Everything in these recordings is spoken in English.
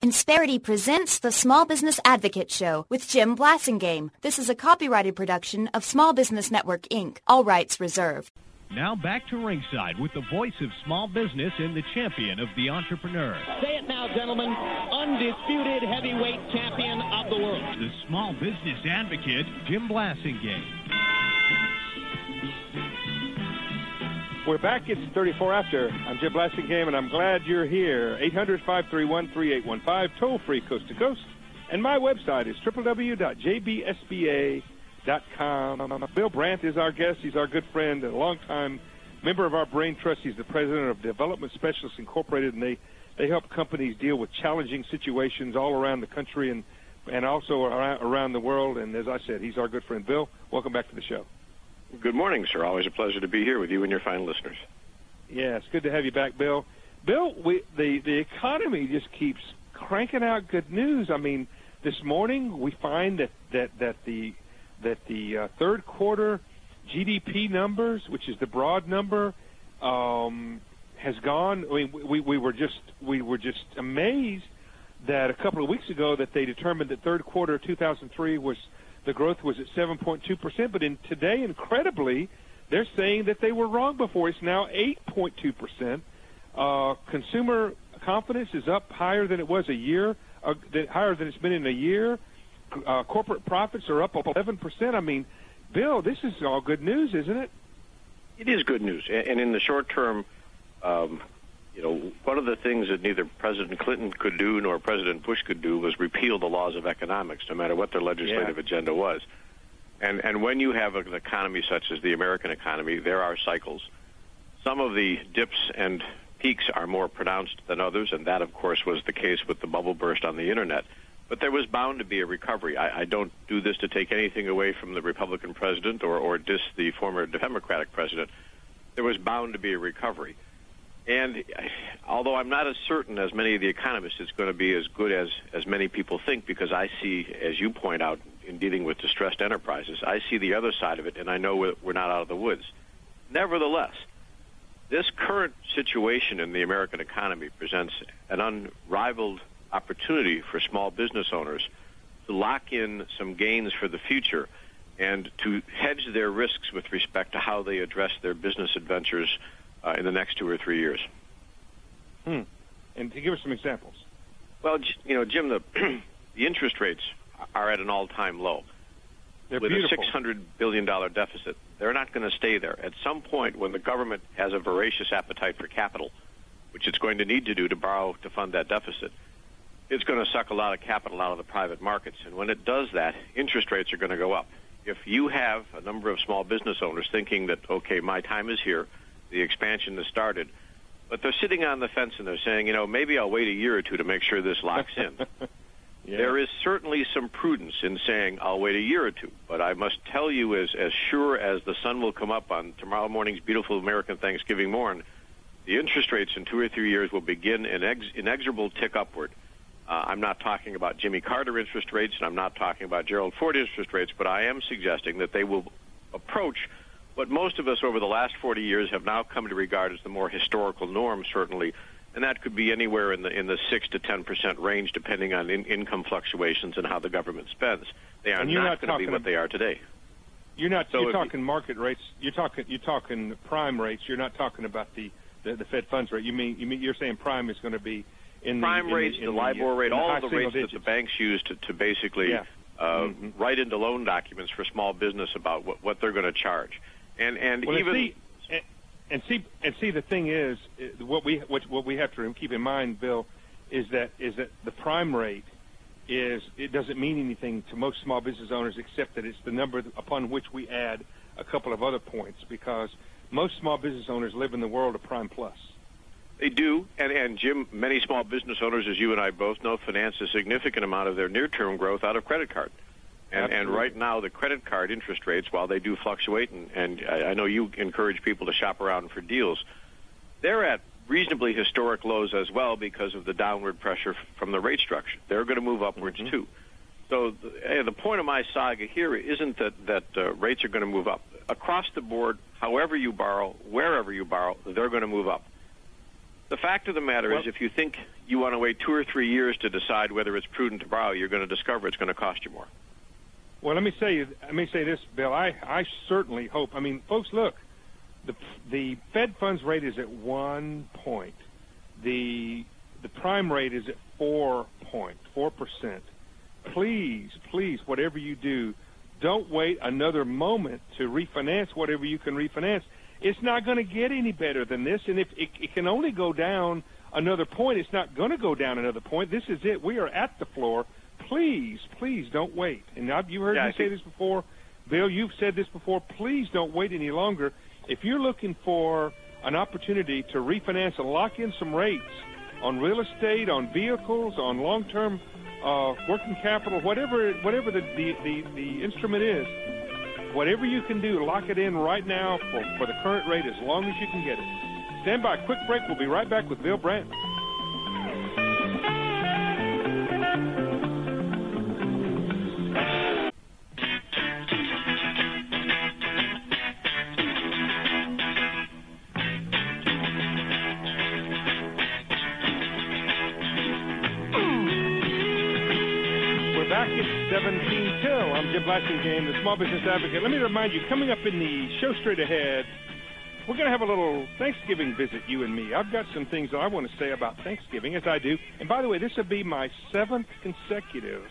Insperity presents the Small Business Advocate Show with Jim Blasingame. This is a copyrighted production of Small Business Network, Inc. All rights reserved. Now back to ringside with the voice of small business and the champion of the entrepreneur. Say it now, gentlemen. Undisputed heavyweight champion of the world. The small business advocate, Jim Blasingame. We're back. It's 34 after. I'm Jim Blasingame, and I'm glad you're here. 800-531-3815, toll-free coast to coast. And my website is www.jbsba.com. Bill Brandt is our guest. He's our good friend and a longtime member of our Brain Trust. He's the president of Development Specialists Incorporated, and they help companies deal with challenging situations all around the country and also around the world. And as I said, he's our good friend. Bill, welcome back to the show. Good morning, sir. Always a pleasure to be here with you and your fine listeners. Yeah, it's good to have you back, Bill. Bill, the economy just keeps cranking out good news. I mean, this morning we find that the third quarter GDP numbers, which is the broad number, has gone. I mean, we were just amazed that a couple of weeks ago that they determined that third quarter 2003 the growth was at 7.2%, but today, incredibly, they're saying that they were wrong before. It's now 8.2%. Consumer confidence is up higher than it was a year, higher than it's been in a year. Corporate profits are up 11%. I mean, Bill, this is all good news, isn't it? It is good news, and in the short term, one of the things that neither President Clinton could do nor President Bush could do was repeal the laws of economics, no matter what their legislative agenda was. And when you have an economy such as the American economy, there are cycles. Some of the dips and peaks are more pronounced than others, and that, of course, was the case with the bubble burst on the Internet. But there was bound to be a recovery. I don't do this to take anything away from the Republican president or diss the former Democratic president. There was bound to be a recovery. And although I'm not as certain as many of the economists it's going to be as good as many people think, because I see, as you point out, in dealing with distressed enterprises, I see the other side of it, and I know we're not out of the woods. Nevertheless, this current situation in the American economy presents an unrivaled opportunity for small business owners to lock in some gains for the future and to hedge their risks with respect to how they address their business adventures in the next 2 or 3 years. And to give us some examples. Well, Jim, the interest rates are at an all-time low. They're with beautiful. A $600 billion deficit. They're not going to stay there. At some point, when the government has a voracious appetite for capital, which it's going to need to do to borrow to fund that deficit, it's going to suck a lot of capital out of the private markets. And when it does that, interest rates are going to go up. If you have a number of small business owners thinking that, okay, my time is here, the expansion has started, but they're sitting on the fence and they're saying, maybe I'll wait a year or two to make sure this locks in. Yeah. There is certainly some prudence in saying I'll wait a year or two, but I must tell you, as sure as the sun will come up on tomorrow morning's beautiful American Thanksgiving morn, the interest rates in 2 or 3 years will begin an inexorable tick upward. I'm not talking about Jimmy Carter interest rates, and I'm not talking about Gerald Ford interest rates, but I am suggesting that they will approach what most of us over the last 40 years have now come to regard as the more historical norm, certainly, and that could be anywhere in the 6 to 10% range, depending on income fluctuations and how the government spends. They are not going to be what they are today. You're talking market rates. You're talking prime rates. You're not talking about the Fed funds rate. You're saying prime is going to be in prime rates, the LIBOR rate, all of the rates digits that the banks use to basically write into loan documents for small business about what they're going to charge. And see the thing is what we have to keep in mind, Bill, is that the prime rate it doesn't mean anything to most small business owners except that it's the number upon which we add a couple of other points, because most small business owners live in the world of prime plus. They do, and Jim, many small business owners, as you and I both know, finance a significant amount of their near-term growth out of credit card. And right now, the credit card interest rates, while they do fluctuate, and I know you encourage people to shop around for deals, they're at reasonably historic lows as well because of the downward pressure from the rate structure. They're going to move upwards, too. So the point of my saga here isn't that rates are going to move up. Across the board, however you borrow, wherever you borrow, they're going to move up. The fact of the matter is, if you think you want to wait 2 or 3 years to decide whether it's prudent to borrow, you're going to discover it's going to cost you more. Well, let me say this, Bill. I certainly hope. I mean, folks, look, the Fed funds rate is at 1 point. The prime rate is at 4%. Please, whatever you do, don't wait another moment to refinance whatever you can refinance. It's not going to get any better than this, and if it can only go down another point, it's not going to go down another point. This is it. We are at the floor. Please don't wait. And you heard me say this before. Bill, you've said this before. Please don't wait any longer. If you're looking for an opportunity to refinance and lock in some rates on real estate, on vehicles, on long-term working capital, whatever the instrument is, whatever you can do, lock it in right now for the current rate as long as you can get it. Stand by. Quick break. We'll be right back with Bill Brandt. Back at 17 till. I'm Jim Blasingame, the Small Business Advocate. Let me remind you, coming up in the show straight ahead, we're going to have a little Thanksgiving visit, you and me. I've got some things that I want to say about Thanksgiving, as I do. And by the way, this will be my 7th consecutive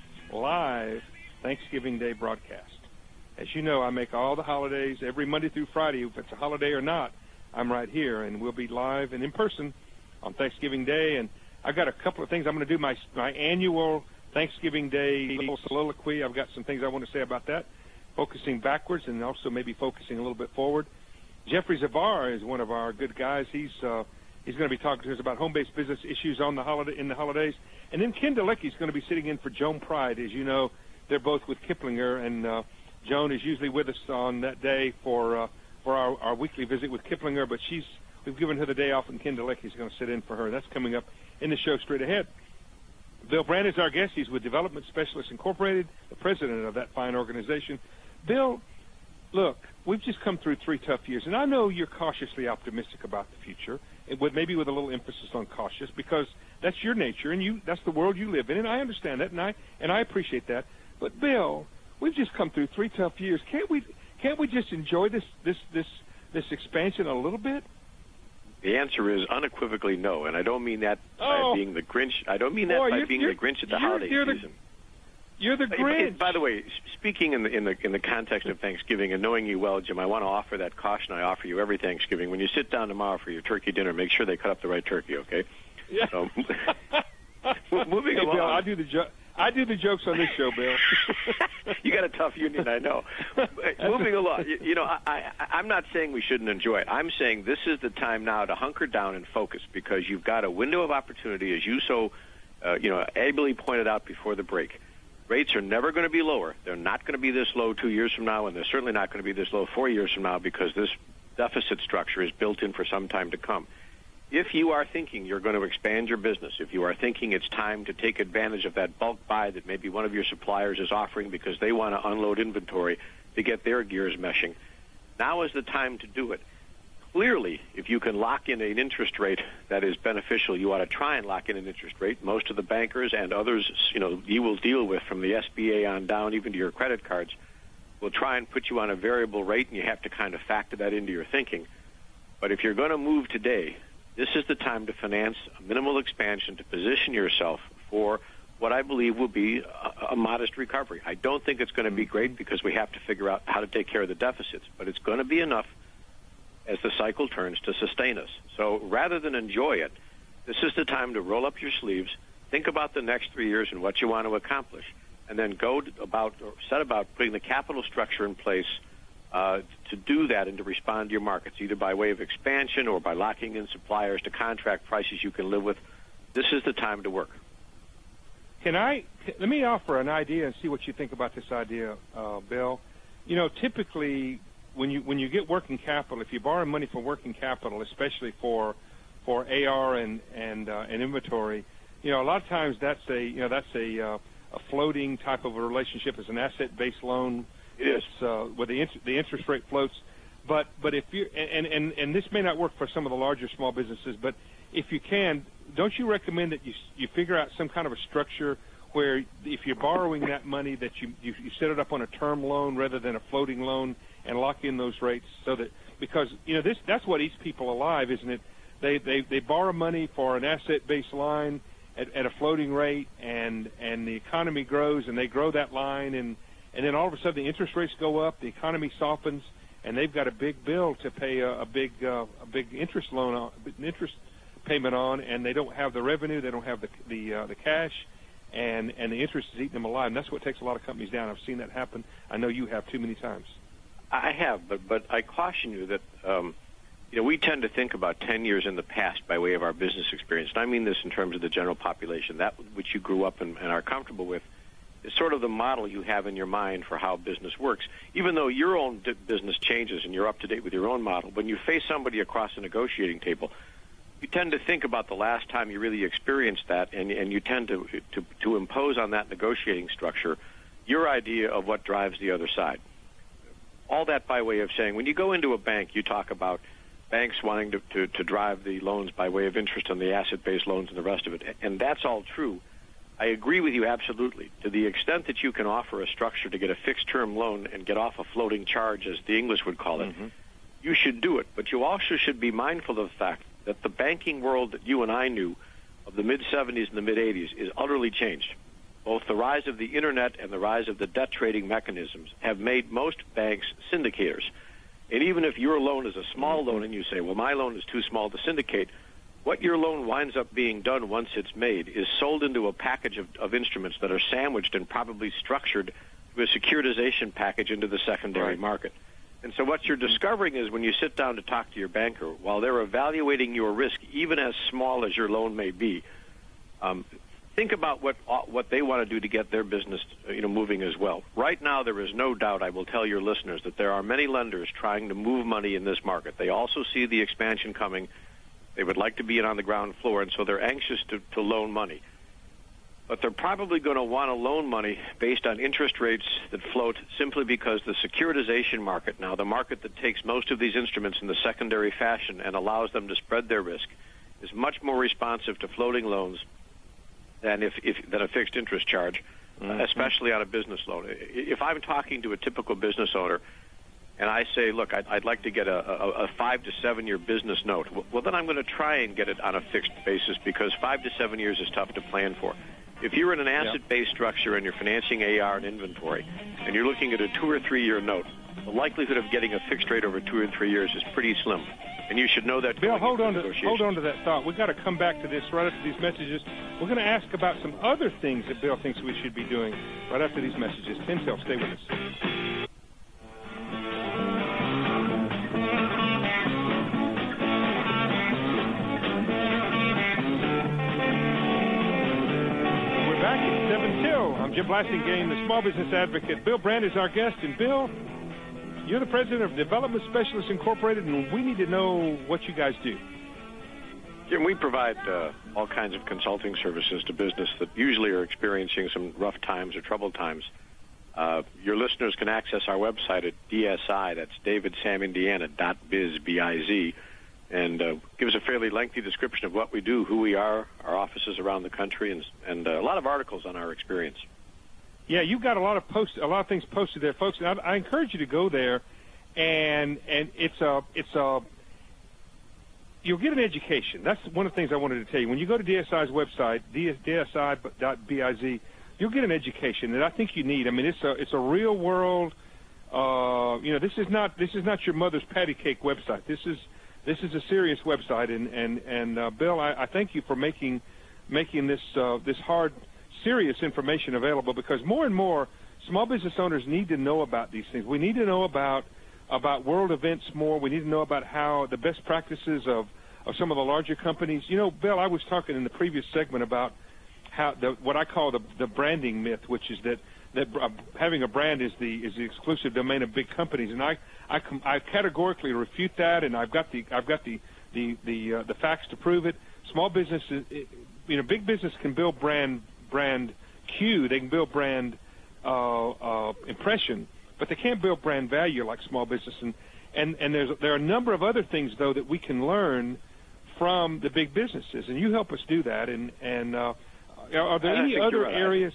live Thanksgiving Day broadcast. As you know, I make all the holidays every Monday through Friday. If it's a holiday or not, I'm right here, and we'll be live and in person on Thanksgiving Day. And I've got a couple of things. I'm going to do my annual Thanksgiving Day little soliloquy. I've got some things I want to say about that, focusing backwards and also maybe focusing a little bit forward. Jeffrey Zavar is one of our good guys. He's going to be talking to us about home-based business issues in the holidays. And then Ken Dalecki is going to be sitting in for Joan Pride. As you know, they're both with Kiplinger, and Joan is usually with us on that day for our weekly visit with Kiplinger, but we've given her the day off, and Ken Dalecki is going to sit in for her. That's coming up in the show straight ahead. Bill Brandt is our guest. He's with Development Specialists Incorporated, the president of that fine organization. Bill, look, we've just come through 3 tough years, and I know you're cautiously optimistic about the future, maybe with a little emphasis on cautious, because that's your nature, and that's the world you live in, and I understand that, and I appreciate that. But Bill, we've just come through 3 tough years. Can't we just enjoy this expansion a little bit? The answer is unequivocally no, and I don't mean that by being the Grinch. I don't mean that by being the Grinch at the holiday season. You're the Grinch. By the way, speaking in the context of Thanksgiving and knowing you well, Jim, I want to offer that caution I offer you every Thanksgiving. When you sit down tomorrow for your turkey dinner, make sure they cut up the right turkey, okay? Yeah. So, moving along. Bill, I do the jokes on this show, Bill. You got a tough union, I know. Moving along, I'm not saying we shouldn't enjoy it. I'm saying this is the time now to hunker down and focus, because you've got a window of opportunity, as you so ably pointed out before the break. Rates are never going to be lower. They're not going to be this low 2 years from now, and they're certainly not going to be this low 4 years from now, because this deficit structure is built in for some time to come. If you are thinking you're going to expand your business, if you are thinking it's time to take advantage of that bulk buy that maybe one of your suppliers is offering because they want to unload inventory to get their gears meshing, now is the time to do it. Clearly, if you can lock in an interest rate that is beneficial, you ought to try and lock in an interest rate. Most of the bankers and others, you will deal with, from the SBA on down, even to your credit cards, will try and put you on a variable rate, and you have to kind of factor that into your thinking. But if you're going to move today, this is the time to finance a minimal expansion to position yourself for what I believe will be a modest recovery. I don't think it's going to be great, because we have to figure out how to take care of the deficits, but it's going to be enough as the cycle turns to sustain us. So rather than enjoy it, this is the time to roll up your sleeves, think about the next 3 years and what you want to accomplish, and then set about putting the capital structure in place to do that and to respond to your markets, either by way of expansion or by locking in suppliers to contract prices you can live with. This is the time to work. Let me offer an idea and see what you think about this idea, Bill. Typically when you get working capital, if you borrow money for working capital, especially for AR and inventory, a lot of times that's a floating type of a relationship. As an asset-based loan. Yes, where the interest rate floats, but if you and this may not work for some of the larger small businesses, but if you can, don't you recommend that you figure out some kind of a structure where if you're borrowing that money that you set it up on a term loan rather than a floating loan and lock in those rates so that, because, that's what eats people alive, isn't it? They borrow money for an asset-based line at a floating rate, and the economy grows, and they grow that line, and then all of a sudden the interest rates go up, the economy softens, and they've got a big bill to pay a big interest payment on, and they don't have the revenue, they don't have the cash, and the interest is eating them alive. And that's what takes a lot of companies down. I've seen that happen. I know you have too many times. I have, but I caution you that we tend to think about 10 years in the past by way of our business experience. And I mean this in terms of the general population, that which you grew up and are comfortable with, is sort of the model you have in your mind for how business works. Even though your own business changes and you're up to date with your own model, when you face somebody across a negotiating table, you tend to think about the last time you really experienced that, and you tend to impose on that negotiating structure your idea of what drives the other side. All that by way of saying, when you go into a bank, you talk about banks wanting to drive the loans by way of interest on the asset-based loans and the rest of it, and that's all true. I agree with you absolutely. To the extent that you can offer a structure to get a fixed-term loan and get off a floating charge, as the English would call it, you should do it. But you also should be mindful of the fact that the banking world that you and I knew of the mid-'70s and the mid-'80s is utterly changed. Both the rise of the Internet and the rise of the debt trading mechanisms have made most banks syndicators. And even if your loan is a small loan and you say, well, my loan is too small to syndicate, what your loan winds up being done once it's made is sold into a package of instruments that are sandwiched and probably structured to a securitization package into the secondary market. And so what you're discovering is when you sit down to talk to your banker, while they're evaluating your risk, even as small as your loan may be, think about what they want to do to get their business moving as well. Right now, there is no doubt, I will tell your listeners, that there are many lenders trying to move money in this market. They also see the expansion coming. They would like to be in on the ground floor, and so they're anxious to loan money. But they're probably going to want to loan money based on interest rates that float simply because the securitization market now, the market that takes most of these instruments in the secondary fashion and allows them to spread their risk, is much more responsive to floating loans than a fixed interest charge, especially on a business loan. If I'm talking to a typical business owner and I say, look, I'd like to get a 5 to 7 year business note, well, then I'm going to try and get it on a fixed basis because 5 to 7 years is tough to plan for. If you're in an asset-based structure and you're financing AR and inventory and you're looking at a 2 or 3 year note, the likelihood of getting a fixed rate over 2 or 3 years is pretty slim. And you should know that. Bill, hold on to that thought. We've got to come back to this right after these messages. We're going to ask about some other things that Bill thinks we should be doing right after these messages. Tintel, stay with us. We're back at 7 till. I'm Jim Blasingame, the Small Business Advocate. Bill Brandt is our guest. And Bill, you're the president of Development Specialists Incorporated, and we need to know what you guys do. Jim, we provide all kinds of consulting services to business that usually are experiencing some rough times or troubled times. Your listeners can access our website at DSI, that's DavidSamIndiana.biz, B-I-Z, and gives a fairly lengthy description of what we do, who we are, our offices around the country, and a lot of articles on our experience. Yeah, you've got a lot of things posted there, folks. And I encourage you to go there, and you'll get an education. That's one of the things I wanted to tell you. When you go to DSI's website, DSI.biz, you'll get an education that I think you need. I mean, it's a real world. This is not your mother's patty cake website. This is a serious website. And Bill, I thank you for making this hard, serious information available, because more and more small business owners need to know about these things. We need to know about world events more. We need to know about how the best practices of some of the larger companies. Bill, I was talking in the previous segment about how what I call the branding myth, which is that having a brand is the exclusive domain of big companies, and I categorically refute that, and I've got the facts to prove it. Small businesses, big business can build brand Q, they can build brand impression, but they can't build brand value like small business. And there are a number of other things, though, that we can learn from the big businesses, and you help us do that. And are there any other areas?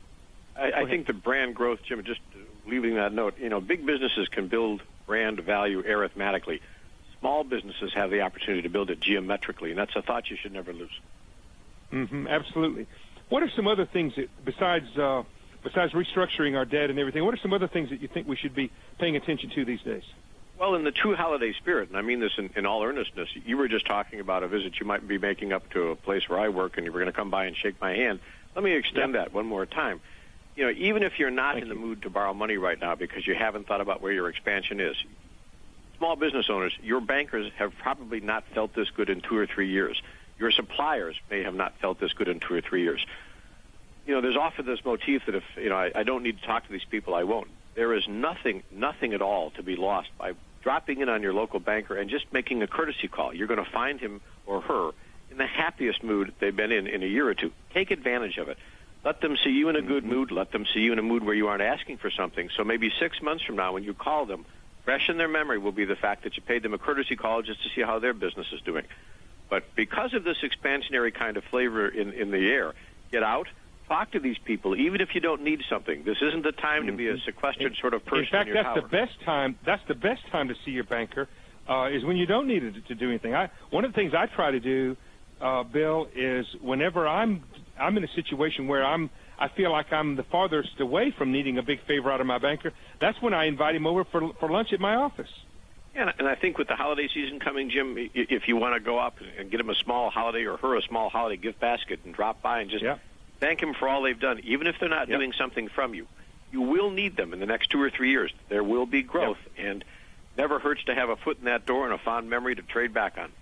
I think the brand growth, Jim, just leaving that note, big businesses can build brand value arithmetically. Small businesses have the opportunity to build it geometrically, and that's a thought you should never lose. Mm-hmm, absolutely. What are some other things that, besides restructuring our debt and everything, what are some other things that you think we should be paying attention to these days? Well, in the true holiday spirit, and I mean this in all earnestness, you were just talking about a visit you might be making up to a place where I work, and you were going to come by and shake my hand. Let me extend that one more time. Even if you're not in the mood to borrow money right now because you haven't thought about where your expansion is, small business owners, your bankers have probably not felt this good in 2 or 3 years. Your suppliers may have not felt this good in 2 or 3 years. There's often this motif that if, I don't need to talk to these people, I won't. There is nothing at all to be lost by dropping in on your local banker and just making a courtesy call. You're going to find him or her in the happiest mood they've been in a year or two. Take advantage of it. Let them see you in a good mood. Let them see you in a mood where you aren't asking for something. So maybe 6 months from now when you call them, fresh in their memory will be the fact that you paid them a courtesy call just to see how their business is doing. But because of this expansionary kind of flavor in the air, get out, talk to these people, even if you don't need something. This isn't the time to be a sequestered sort of person. In fact, in your that's tower. the best time to see your banker is when you don't need it to do anything. One of the things I try to do, Bill, is whenever I'm in a situation where I feel like I'm the farthest away from needing a big favor out of my banker, that's when I invite him over for lunch at my office. Yeah, and I think with the holiday season coming, Jim, if you want to go up and get him a small holiday or her a small holiday gift basket and drop by and just thank them for all they've done, even if they're not doing something from you. You will need them in the next 2 or 3 years. There will be growth, and never hurts to have a foot in that door and a fond memory to trade back on.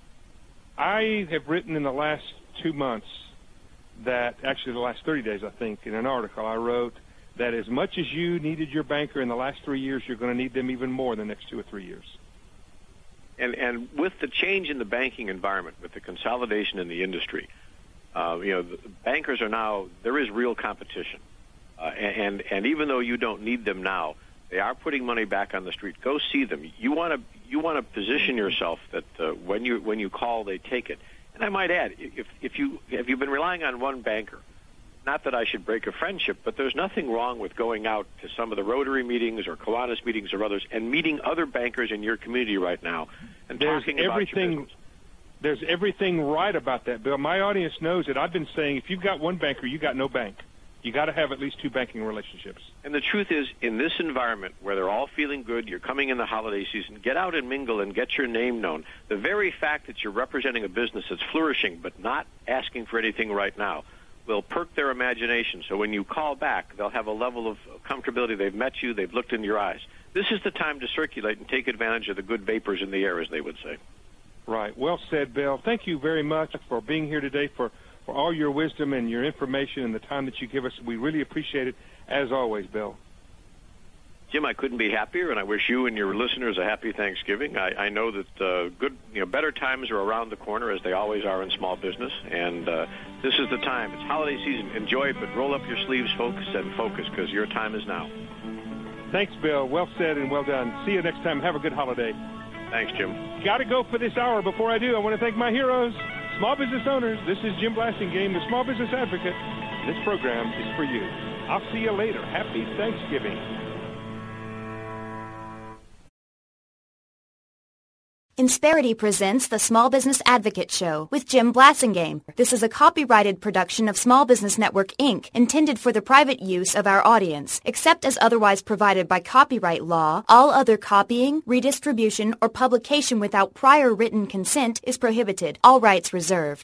I have written in the last 2 months that, actually the last 30 days, I think, in an article I wrote, that as much as you needed your banker in the last 3 years, you're going to need them even more in the next 2 or 3 years. And with the change in the banking environment, with the consolidation in the industry, the bankers are now, there is real competition. And even though you don't need them now, they are putting money back on the street. Go see them. You want to position yourself that when you call, they take it. And I might add, if you've been relying on one banker, not that I should break a friendship, but there's nothing wrong with going out to some of the Rotary meetings or Kiwanis meetings or others and meeting other bankers in your community right now and talking about your business. There's everything right about that, Bill. My audience knows that I've been saying if you've got one banker, you got no bank. You got to have at least 2 banking relationships. And the truth is, in this environment where they're all feeling good, you're coming in the holiday season, get out and mingle and get your name known. The very fact that you're representing a business that's flourishing but not asking for anything right now will perk their imagination. So when you call back, they'll have a level of comfortability. They've met you. They've looked into your eyes. This is the time to circulate and take advantage of the good vapors in the air, as they would say. Right. Well said, Bill. Thank you very much for being here today, for all your wisdom and your information and the time that you give us. We really appreciate it, as always, Bill. Jim, I couldn't be happier, and I wish you and your listeners a happy Thanksgiving. I know that better times are around the corner, as they always are in small business, and this is the time. It's holiday season. Enjoy it, but roll up your sleeves, folks, and focus, because your time is now. Thanks, Bill. Well said and well done. See you next time. Have a good holiday. Thanks, Jim. Got to go for this hour. Before I do, I want to thank my heroes, small business owners. This is Jim Blasingame, the Small Business Advocate. This program is for you. I'll see you later. Happy Thanksgiving. Insperity presents the Small Business Advocate Show with Jim Blasingame. This is a copyrighted production of Small Business Network, Inc., intended for the private use of our audience. Except as otherwise provided by copyright law, all other copying, redistribution, or publication without prior written consent is prohibited. All rights reserved.